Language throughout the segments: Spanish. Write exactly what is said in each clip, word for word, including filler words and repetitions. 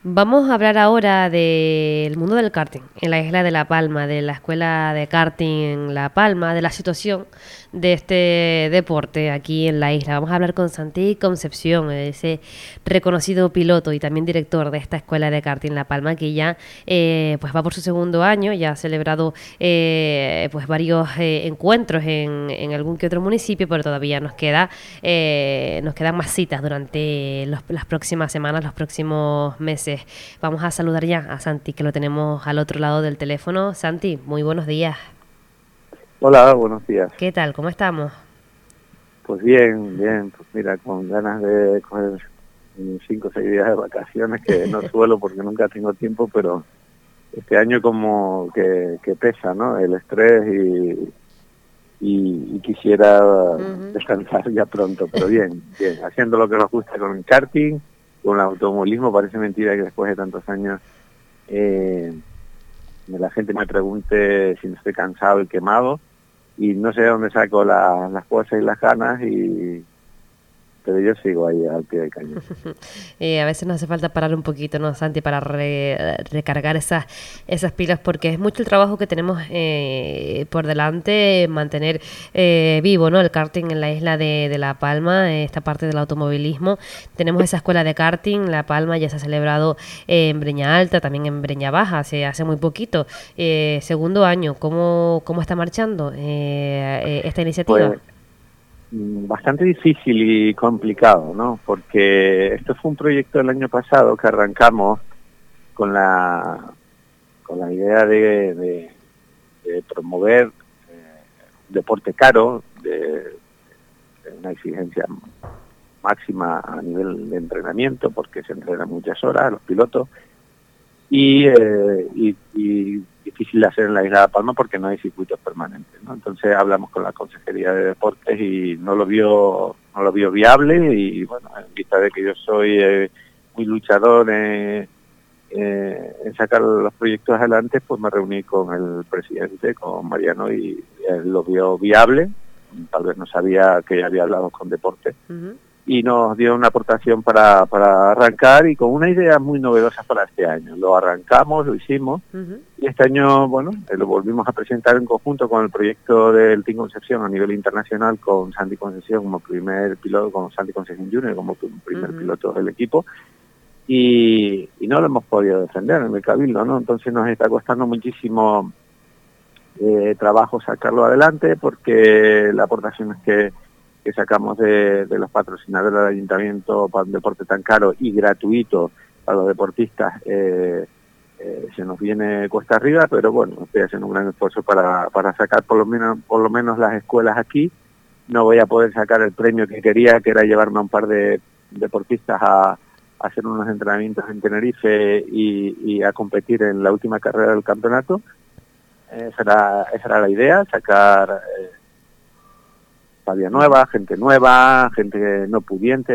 Vamos a hablar ahora del mundo del karting en la isla de La Palma, de la escuela de karting en La Palma, de la situación de este deporte aquí en la isla. Vamos a hablar con Santi Concepción, ese reconocido piloto y también director de esta escuela de karting La Palma, que ya eh, pues va por su segundo año, ya ha celebrado eh, pues varios eh, encuentros en, en algún que otro municipio, pero todavía nos queda eh, nos quedan más citas durante los, las próximas semanas, los próximos meses. Vamos a saludar ya a Santi, que lo tenemos al otro lado del teléfono. Santi, muy buenos días. Hola, buenos días. ¿Qué tal? ¿Cómo estamos? Pues bien, bien, pues mira, con ganas de coger cinco o seis días de vacaciones, que no suelo porque nunca tengo tiempo, pero este año como que, que pesa, ¿no? El estrés y, y, y quisiera Uh-huh. descansar ya pronto, pero bien, bien, haciendo lo que nos gusta con el karting, con el automovilismo. Parece mentira que después de tantos años eh, la gente me pregunte si no estoy cansado y quemado, y no sé de dónde saco la, las fuerzas y las ganas, y pero yo sigo ahí al pie del cañón. eh, a veces nos hace falta parar un poquito, ¿no, Santi? Para re, recargar esas, esas pilas, porque es mucho el trabajo que tenemos eh, por delante, mantener eh, vivo, ¿no? El karting en la isla de, de La Palma, eh, esta parte del automovilismo. Tenemos esa escuela de karting, La Palma ya se ha celebrado eh, en Breña Alta, también en Breña Baja, hace, hace muy poquito. Eh, segundo año, ¿cómo, cómo está marchando eh, eh, esta iniciativa? Pues mm, bastante difícil y complicado, ¿no? Porque esto fue un proyecto del año pasado que arrancamos con la con la idea de, de, de promover eh, un deporte caro, de, de una exigencia máxima a nivel de entrenamiento, porque se entrenan muchas horas los pilotos, y, eh, y, y difícil de hacer en la isla de Palma porque no hay circuitos permanentes, ¿no? Entonces hablamos con la Consejería de Deportes y no lo vio no lo vio viable, y bueno, en vista de que yo soy eh, muy luchador eh, eh, en sacar los proyectos adelante, pues me reuní con el presidente, con Mariano, y él lo vio viable. Tal vez no sabía que ya había hablado con Deportes, Uh-huh. y nos dio una aportación para, para arrancar, y con una idea muy novedosa para este año. Lo arrancamos, lo hicimos, Uh-huh. y este año, bueno, eh, lo volvimos a presentar en conjunto con el proyecto del Team Concepción a nivel internacional, con Santi Concepción como primer piloto, con Santi Concepción junior como primer Uh-huh. piloto del equipo, y, y no lo hemos podido defender en el Cabildo, ¿no? Entonces nos está costando muchísimo eh, trabajo sacarlo adelante, porque la aportación es que que sacamos de, de los patrocinadores del ayuntamiento para un deporte tan caro y gratuito para los deportistas, eh, eh, se nos viene cuesta arriba, pero bueno, estoy haciendo un gran esfuerzo para, para sacar por lo menos por lo menos las escuelas aquí. No voy a poder sacar el premio que quería, que era llevarme a un par de deportistas a, a hacer unos entrenamientos en Tenerife y, y a competir en la última carrera del campeonato. Esa era, esa era la idea, sacar eh, familia nueva, gente nueva, gente no pudiente.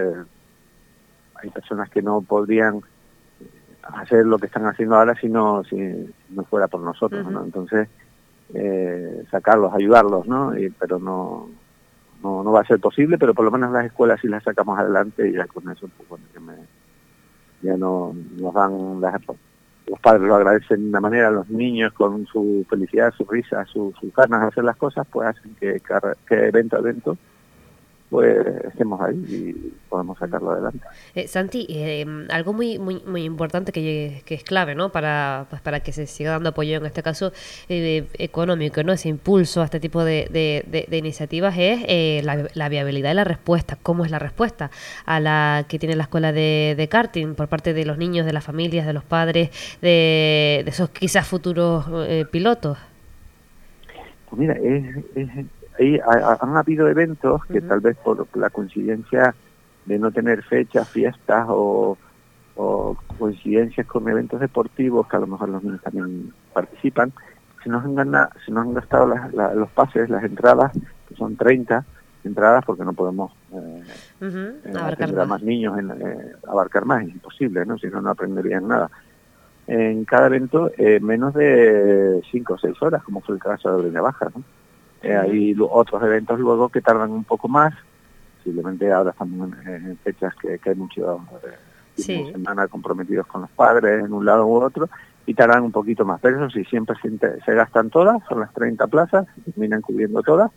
Hay personas que no podrían hacer lo que están haciendo ahora si no, si, si no fuera por nosotros, Uh-huh. ¿no? Entonces, eh, sacarlos, ayudarlos, ¿no? Y, pero no, no no va a ser posible, pero por lo menos las escuelas sí las sacamos adelante, y ya con eso, pues bueno, que me, ya no nos dan las, los padres lo agradecen de una manera, los niños con su felicidad, su risa, su, sus ganas de hacer las cosas, pues hacen que, que evento a evento pues estemos ahí y podemos sacarlo adelante. Eh, Santi, eh, algo muy, muy, muy importante que, que es clave, ¿no? Para, pues, para que se siga dando apoyo, en este caso eh, económico, ¿no? Ese impulso a este tipo de, de, de, de iniciativas es eh, la, la viabilidad y la respuesta. ¿Cómo es la respuesta a la que tiene la escuela de, de karting por parte de los niños, de las familias, de los padres, de, de esos quizás futuros eh, pilotos? Pues mira, es, es, ahí ha, han habido eventos que Uh-huh. tal vez por la coincidencia de no tener fechas, fiestas o, o coincidencias con eventos deportivos, que a lo mejor los niños también participan, se nos han, ganado, se nos han gastado las, la, los pases, las entradas, que son treinta entradas, porque no podemos eh, Uh-huh. eh, Abarcar atender a más. más niños, en, eh, abarcar más, es imposible, ¿no? Si no, no aprenderían nada. En cada evento eh, menos de cinco o seis horas, como fue el caso de Breña Baja, ¿no? Eh, Uh-huh. hay lo, otros eventos luego que tardan un poco más, posiblemente ahora estamos en, en fechas que, que hay mucho, eh, fin de Sí. semana comprometidos con los padres en un lado u otro, y tardan un poquito más. Pero eso sí, siempre se, se gastan todas, son las treinta plazas, se terminan cubriendo todas,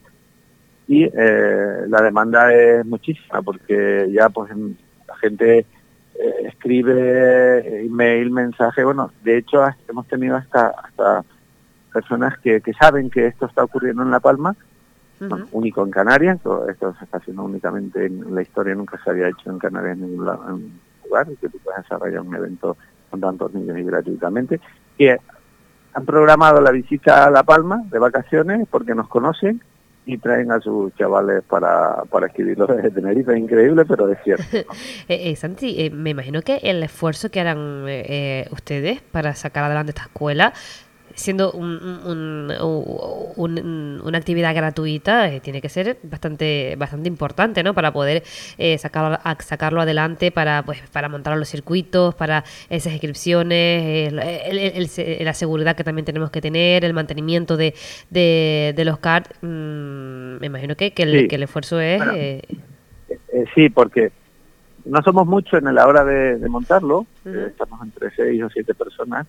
y eh, la demanda es muchísima, porque ya pues la gente eh, escribe email, mensaje, bueno, de hecho hasta, hemos tenido hasta, hasta personas que, que saben que esto está ocurriendo en La Palma, bueno, Ujú. único en Canarias, esto se está haciendo únicamente en la historia, nunca se había hecho en Canarias en ningún lado, en un lugar, que tú puedas desarrollar un evento con tantos niños y gratuitamente, que han programado la visita a La Palma de vacaciones porque nos conocen y traen a sus chavales para, para escribirlo desde Tenerife. Es increíble, pero es cierto, ¿no? Eh, eh, Santi, eh, me imagino que el esfuerzo que harán eh, eh, ustedes para sacar adelante esta escuela, siendo un, un- un- un- una actividad gratuita, eh, tiene que ser bastante bastante importante, ¿no? Para poder eh, sacarlo, a- sacarlo adelante, para pues para montar los circuitos, para esas inscripciones, el- el- el- el- la seguridad que también tenemos que tener, el mantenimiento de, de, de los cards. Mm, me imagino que, que, el, Sí, que el esfuerzo es... bueno, eh, eh, sí, porque no somos muchos en la hora de, de montarlo, eh, ujú. estamos entre seis o siete personas,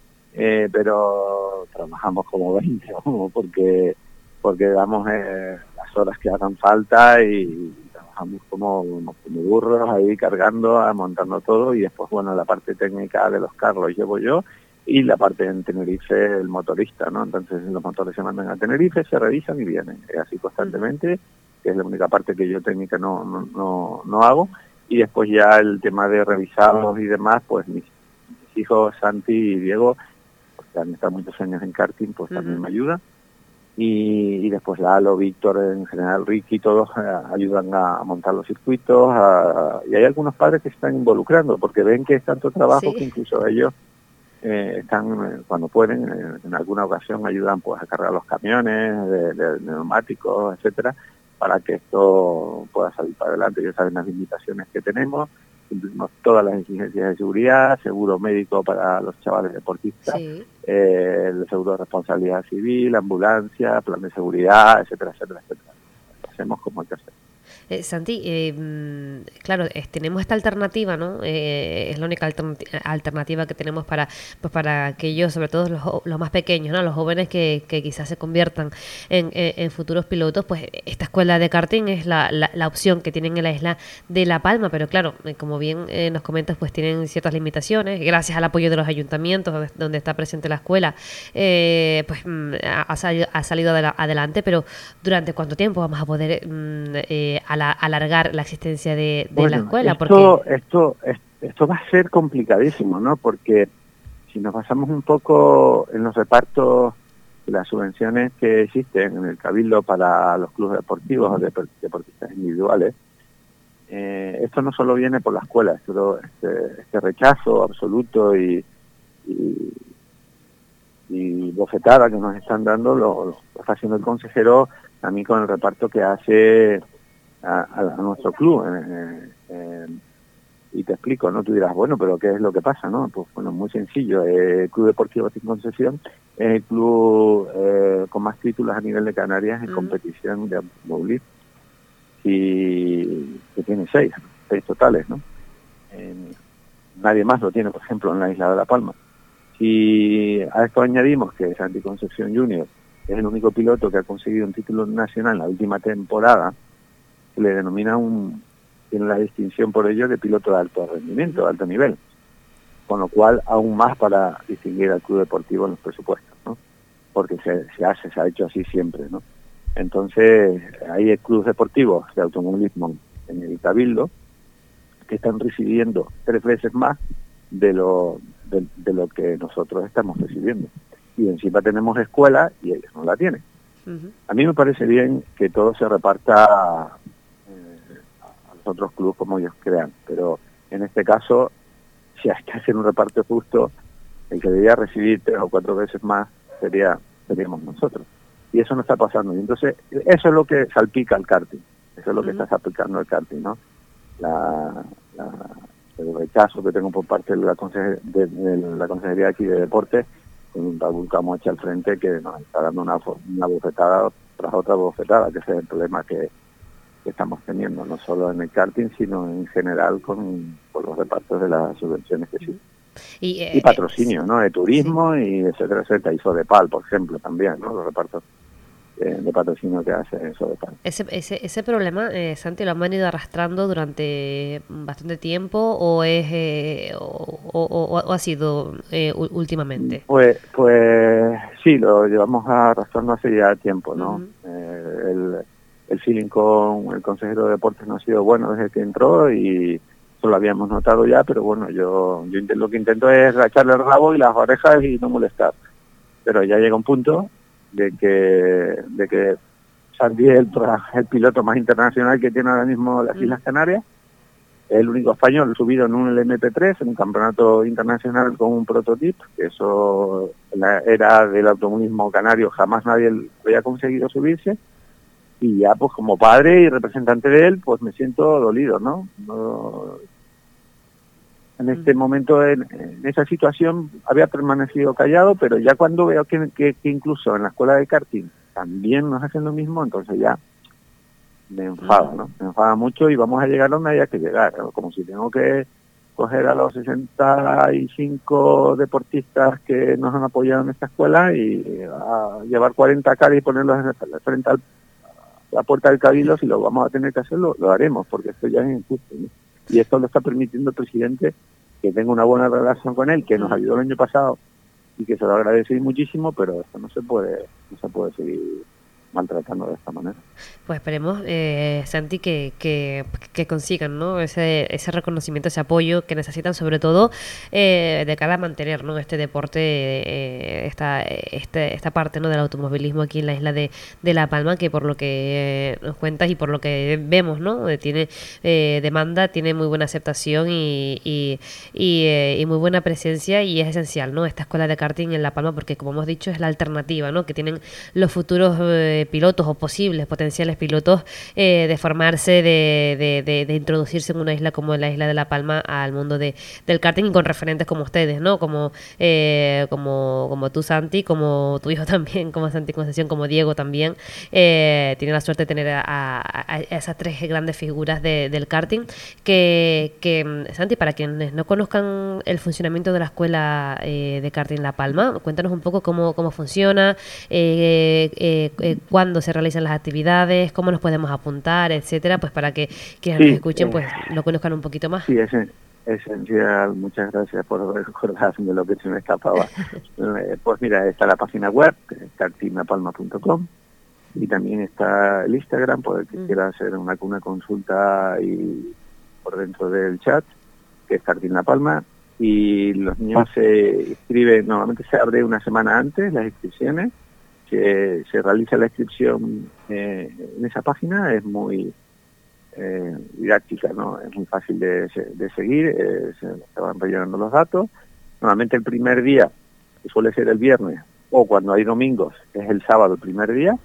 eh, pero trabajamos como veinte, ¿no? porque porque damos eh, las horas que hagan falta y trabajamos como, como burros ahí cargando, ah, montando todo, y después, bueno, la parte técnica de los carros llevo yo, y la parte en Tenerife el motorista, ¿no? Entonces los motores se mandan a Tenerife, se revisan y vienen, es así Ujú. constantemente, que es la única parte que yo técnica no, no, no, no hago, y después ya el tema de revisarlos y demás, pues mis, mis hijos Santi y Diego, que han estado muchos años en karting, pues también Ujú. me ayudan. Y, y después Lalo, Víctor, en general Ricky, todos eh, ayudan a montar los circuitos. A, y hay algunos padres que se están involucrando, porque ven que es tanto trabajo que Sí. incluso ellos eh, están, eh, cuando pueden, eh, en alguna ocasión ayudan pues a cargar los camiones de, de- de neumáticos, etcétera, para que esto pueda salir para adelante. Ya saben las limitaciones que tenemos, cumplimos todas las exigencias de seguridad, seguro médico para los chavales deportistas, Sí. eh, el seguro de responsabilidad civil, ambulancia, plan de seguridad, etcétera, etcétera, etcétera. Lo hacemos como hay que hacer. Eh, Santi, eh, mm, claro, es- tenemos esta alternativa, ¿no? Eh, es la única alternati- alternativa que tenemos para, pues para aquellos, sobre todo los, jo- los más pequeños, ¿no? Los jóvenes que, que quizás se conviertan en, en- en futuros pilotos, pues esta escuela de karting es la, la, la opción que tienen en la isla de La Palma, pero claro, eh, como bien eh, nos comentas, pues tienen ciertas limitaciones, gracias al apoyo de los ayuntamientos donde, donde está presente la escuela, eh, pues mm, ha, ha salido, ha salido adela- adelante, pero ¿durante cuánto tiempo vamos a poder mm, eh, ala- alargar la existencia de, de la Bueno, escuela? Porque... esto, esto, es- esto va a ser complicadísimo, ¿no? Porque si nos basamos un poco en los repartos, las subvenciones que existen en el Cabildo para los clubes deportivos o dep- deportistas individuales, eh, esto no solo viene por la escuela, esto, este, este rechazo absoluto y, y, y bofetada que nos están dando lo, lo está haciendo el consejero también con el reparto que hace a, a, a nuestro club. Eh, eh, y te explico, ¿no? Tú dirás, bueno, pero ¿qué es lo que pasa, no? Pues bueno, muy sencillo. Eh, el Club Deportivo Sin Concesión es el club eh, con más títulos a nivel de Canarias en mm, competición de automovilismo. Y que tiene seis, seis totales, ¿no? Eh, nadie más lo tiene, por ejemplo, en la isla de La Palma. Si a esto añadimos que Santi Concepción Junior es el único piloto que ha conseguido un título nacional en la última temporada, se le denomina un, tiene la distinción por ello de piloto de alto rendimiento, de alto nivel, con lo cual aún más para distinguir al club deportivo en los presupuestos, ¿no? Porque se, se hace, se ha hecho así siempre, ¿no? Entonces, hay clubes deportivos de automovilismo en el Cabildo que están recibiendo tres veces más de lo de, de lo que nosotros estamos recibiendo. Y encima tenemos escuela y ellos no la tienen. ujú. A mí me parece bien que todo se reparta eh, a los otros clubes como ellos crean, pero en este caso, si hay que hacer un reparto justo, el que debería recibir tres o cuatro veces más sería seríamos nosotros. Y eso no está pasando. Y entonces, eso es lo que salpica el karting. Eso es lo que Ujú. está salpicando el karting, ¿no? La, la, el rechazo que tengo por parte de la, conseje, de, de la Consejería aquí de Deportes, con un Raúl Camocha al frente que nos está dando una, una bofetada tras otra bofetada, que ese es el problema que, que estamos teniendo, no solo en el karting, sino en general con, con los repartos de las subvenciones que existen. Y, eh, Y patrocinio, eh, ¿no? De turismo sí. y etcétera, etcétera. Y Sodepal, por ejemplo, también, ¿no? Los repartos eh, de patrocinio que hace Sodepal. Ese, ese, ese problema, eh, Santi, ¿lo han venido arrastrando durante bastante tiempo o es eh, o, o, o- o ha sido eh, u- últimamente? Pues, pues sí, lo llevamos arrastrando hace ya tiempo, ¿no? Ujú. Eh, el, el feeling con el consejero de deportes no ha sido bueno desde que entró y eso lo habíamos notado ya, pero bueno, yo, yo lo que intento es echarle el rabo y las orejas y no molestar. Pero ya llega un punto de que, de que Santi es el, el piloto más internacional que tiene ahora mismo las Islas Ujú. Canarias, es el único español subido en un L M P tres, en un campeonato internacional con un prototipo, que eso en la era del automovilismo canario jamás nadie había conseguido subirse, y ya pues como padre y representante de él, pues me siento dolido, ¿no? no en este Ujú. momento, en, en esa situación, había permanecido callado, pero ya cuando veo que, que, que incluso en la escuela de karting también nos hacen lo mismo, entonces ya me enfada, Ujú. ¿no? Me enfada mucho y vamos a llegar donde haya que llegar, ¿no? Como si tengo que coger a los sesenta y cinco deportistas que nos han apoyado en esta escuela y a llevar cuarenta caras y ponerlos en el- frente a la puerta del cabildo. Si lo vamos a tener que hacer, lo, lo haremos, porque esto ya es injusto, ¿no? Y esto lo está permitiendo el presidente, que tenga una buena relación con él, que nos Ujú. ayudó el año pasado y que se lo agradecí muchísimo, pero esto no se puede, no se puede seguir maltratando de esta manera. Pues esperemos, eh, Santi, que, que, que consigan, ¿no? ese, ese reconocimiento, ese apoyo que necesitan, sobre todo eh, de cara a mantener, ¿no? este deporte, eh, esta, este, esta parte, ¿no? del automovilismo aquí en la isla de, de La Palma, que por lo que eh, nos cuentas y por lo que vemos, ¿no? Eh, tiene eh, demanda, tiene muy buena aceptación y, y, y, eh, y muy buena presencia, y es esencial, ¿no? esta escuela de karting en La Palma, porque como hemos dicho es la alternativa, ¿no? que tienen los futuros eh, pilotos o posibles potenciales pilotos eh, de formarse, de, de, de, de introducirse en una isla como la isla de La Palma al mundo de, del karting, y con referentes como ustedes, ¿no? Como, eh, como, como tú, Santi, como tu hijo también, como Santi Concepción, como Diego también. Eh, tiene la suerte de tener a, a, a esas tres grandes figuras de, del karting. Que, que, Santi, para quienes no conozcan el funcionamiento de la escuela eh, de karting La Palma, cuéntanos un poco cómo, cómo funciona, eh, eh, eh, cuándo se realizan las actividades, cómo nos podemos apuntar, etcétera, pues para que quienes nos Sí, escuchen eh, pues lo conozcan un poquito más. sí, es esencial. Muchas gracias por recordarme lo que se me escapaba. Eh, pues mira, está la página web, karting la palma punto com, y también está el Instagram, por el que Uh-huh. quiera hacer una, una consulta y por dentro del chat, que es Karting La Palma, y los niños se inscriben, normalmente se abre una semana antes las inscripciones, que se realiza la inscripción eh, en esa página, es muy eh, didáctica, ¿no? Es muy fácil de, de seguir, eh, se, se van rellenando los datos. Normalmente el primer día, que suele ser el viernes, o cuando hay domingos, es el sábado el primer día,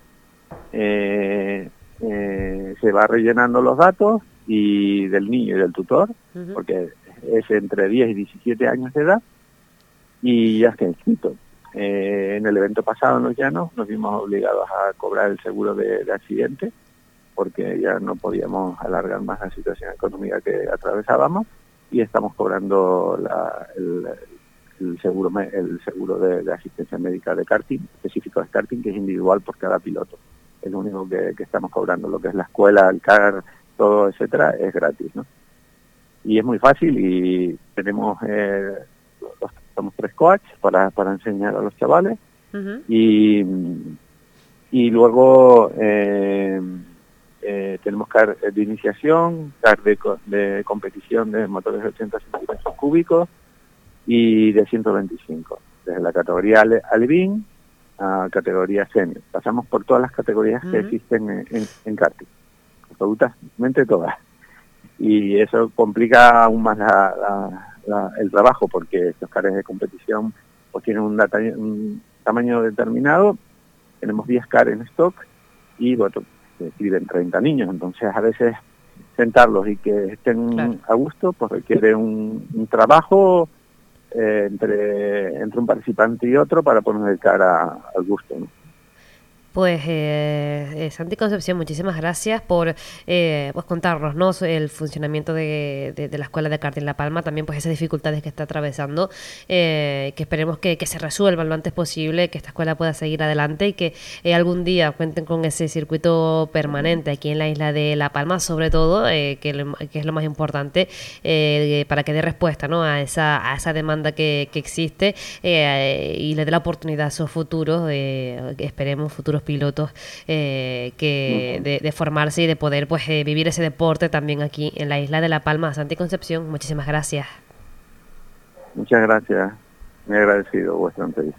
eh, eh, se va rellenando los datos y del niño y del tutor, Uh-huh. porque es entre diez y diecisiete años de edad, y ya está inscrito. Eh, en el evento pasado en Los Llanos nos vimos obligados a cobrar el seguro de, de accidente, porque ya no podíamos alargar más la situación económica que atravesábamos, y estamos cobrando la, el, el seguro el seguro de, de asistencia médica de karting, específico de karting, que es individual por cada piloto. Es lo único que, que estamos cobrando. Lo que es la escuela, el car, todo, etcétera, es gratis, ¿no? Y es muy fácil, y tenemos eh, los, somos tres coaches para, para enseñar a los chavales, Uh-huh. y, y luego eh, eh, tenemos car de iniciación, car de, de competición de motores de ochenta centímetros cúbicos y de ciento veinticinco, desde la categoría Ale Alevin a categoría senior. Pasamos por todas las categorías que Uh-huh. existen en, en, en karting, absolutamente todas. Y eso complica aún más la, la, la, el trabajo, porque estos carros de competición pues tienen un, data, un tamaño determinado. Tenemos diez cars en stock y bueno, se escriben treinta niños, entonces a veces sentarlos y que estén Claro. a gusto pues requiere un, un trabajo eh, entre, entre un participante y otro para poner el car a, al gusto, ¿no? Pues, eh, eh, Santi Concepción, muchísimas gracias por eh, pues contarnos, ¿no?, so- el funcionamiento de, de- de la Escuela de Karting La Palma, también pues esas dificultades que está atravesando, eh, que esperemos que, que se resuelvan lo antes posible, que esta escuela pueda seguir adelante y que eh, algún día cuenten con ese circuito permanente aquí en la isla de La Palma, sobre todo, eh, que, lo- que es lo más importante, eh, para que dé respuesta, ¿no?, a esa, a esa demanda que, que existe, eh, y le dé la oportunidad a sus futuros, eh, que esperemos futuros pilotos, eh, que Ujú. de, de formarse y de poder pues eh, vivir ese deporte también aquí en la isla de La Palma. Santi Concepción, muchísimas gracias. Muchas gracias, me he agradecido vuestra entrevista.